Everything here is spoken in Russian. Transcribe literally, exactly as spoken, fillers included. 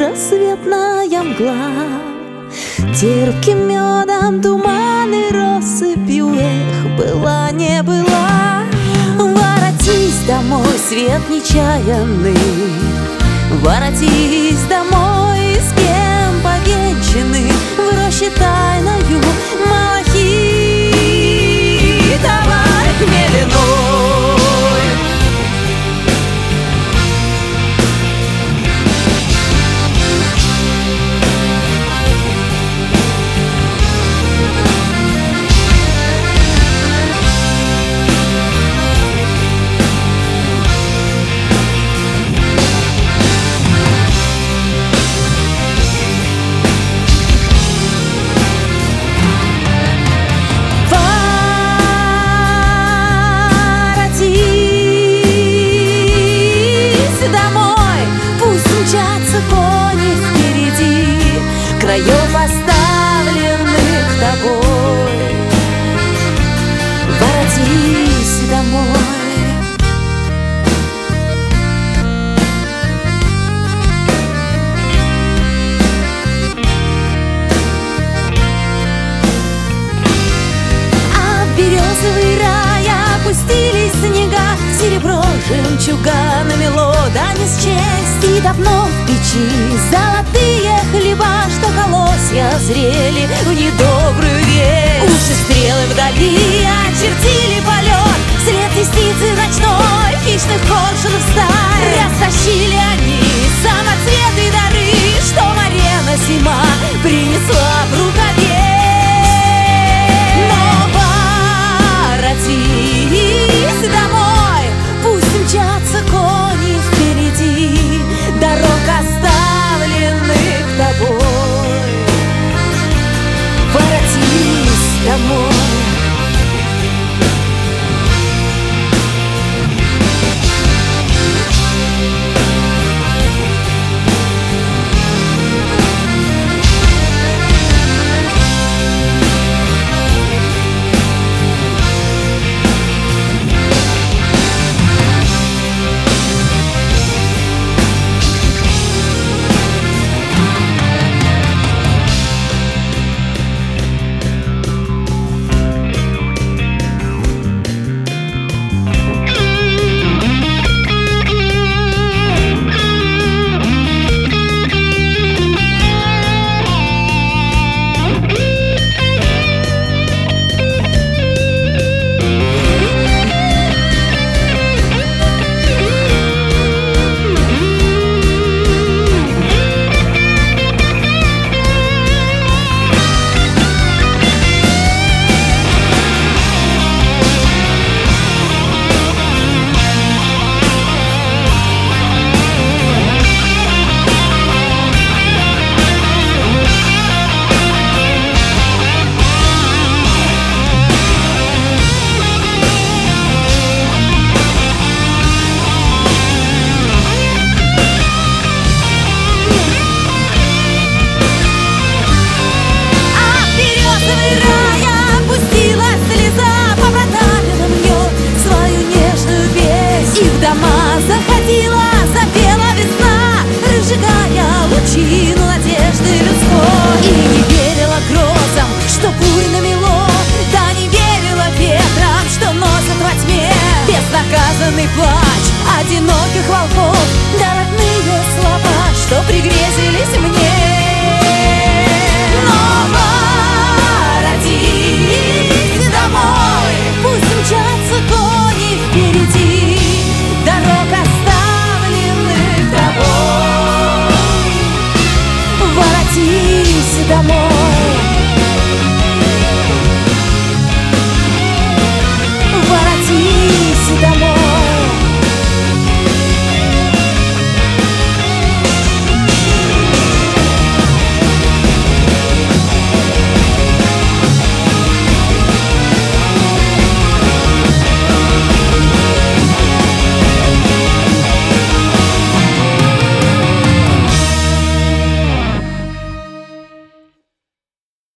рассветная мгла, терпким медом туманы россыпью, эх, была не была. Воротись домой, свет нечаянный, воротись домой, с кем повенчаны в роще тайною малахи. Давай хмельной, краев, оставленных тобой. Воротись домой. От березовый рай опустились снега, серебро жемчуга намело, да не счесть. И давно в печи золотые хлеба, что колосья зрели в недобрую весть. Уши стрелы вдали очертили полет, след лисицы ночной, хищных коршунов стаи. Растащили они самоцветы дары, что Марена зима принесла в рукаве. Но воротись домой, пусть мчатся кони впереди дорог, оставленных тобой. Воротись домой. Заходила, запела весна, разжигая лучину надежды людской. И не верила грозам, что бурь намело, да не верила ветрам, что носят во тьме безнаказанный плач одиноких волков, да родные слова, что пригрезились мне.